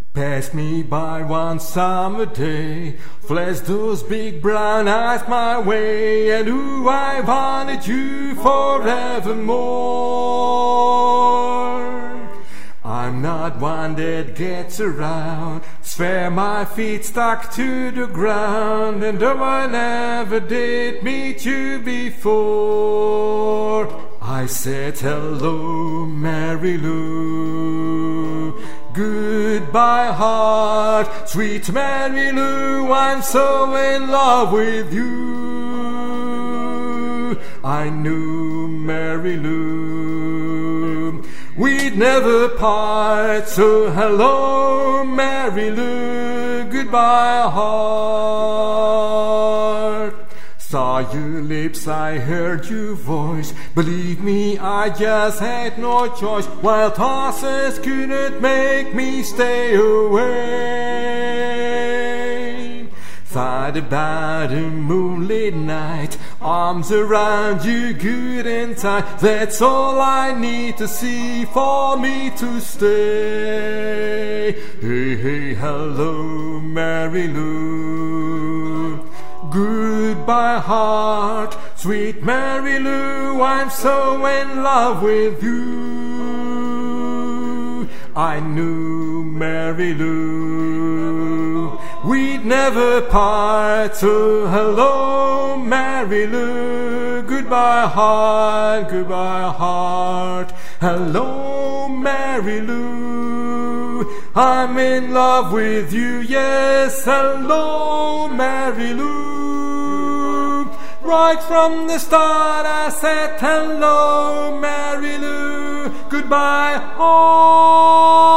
Passed me by one summer day, flashed those big brown eyes my way, and ooh, I wanted you forevermore. I'm not one that gets around, swear my feet stuck to the ground, and though I never did meet you before, I said hello, Mary Lou. Goodbye, heart, sweet Mary Lou, I'm so in love with you. I knew, Mary Lou, we'd never part, so hello, Mary Lou, goodbye, heart. Saw your lips, I heard your voice, believe me, I just had no choice, wild horses couldn't make me stay away. Thought about a moonlit night, arms around you good and tight, that's all I need to see for me to stay. Hey, hey, hello, Mary Lou. Goodbye, heart, sweet Mary Lou, I'm so in love with you. I knew, Mary Lou, we'd never part, so hello, Mary Lou. Goodbye, heart, hello, Mary Lou, I'm in love with you, yes, hello, Mary Lou. Right from the start I said hello, Mary Lou, goodbye, heart.